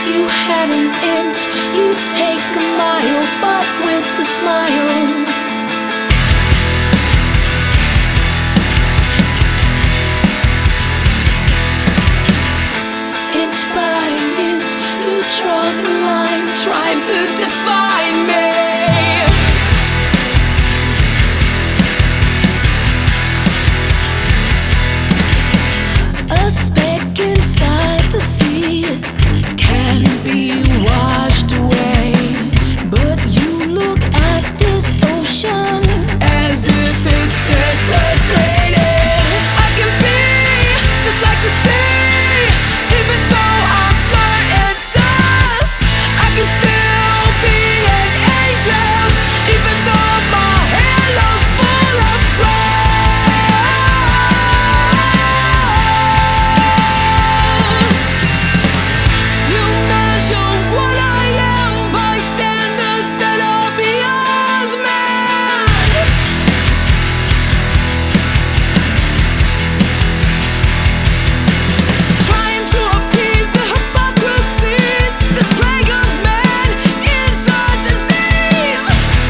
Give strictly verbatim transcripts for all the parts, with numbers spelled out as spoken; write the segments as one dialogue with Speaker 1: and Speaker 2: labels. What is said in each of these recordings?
Speaker 1: you had an inch, you'd take a mile, but with a smile. Inch by inch, you draw the line, trying to define me. A speck inside the sea can be washed away, but you look at this ocean as if it's desecrated. I can be just like the sea, even though I'm dirt and dust. I can still be an angel, even though my halo's full of rust. You measure what I am by standards that are beyond man. Trying to appease the hypocrisies. This plague of man is a disease.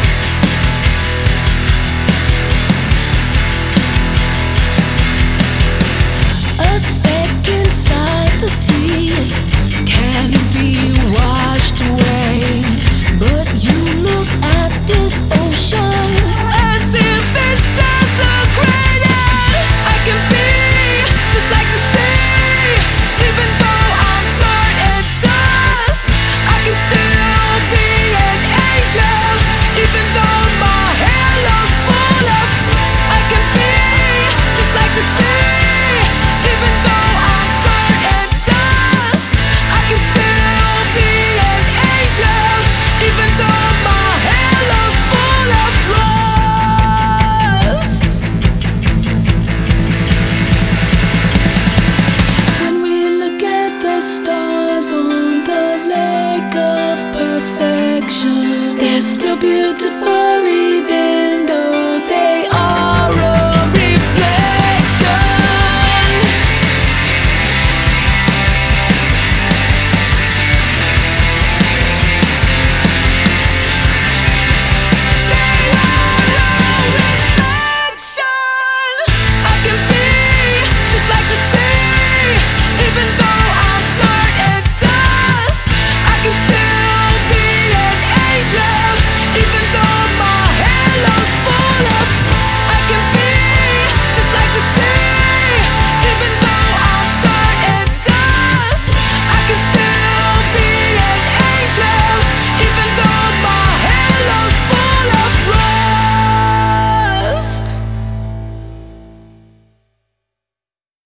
Speaker 1: A speck inside the sea can be washed away, but you look at this ocean as if it's desecrated. I can be just like the sea, even though I'm dirt and dust. I can still be an angel, even though my halo's full of. I can be just like the sea, even though I'm dirt and dust. I can still be an angel, even though my halo's full of rust. When we look at the stars on the lake of perfection, they're still beautiful even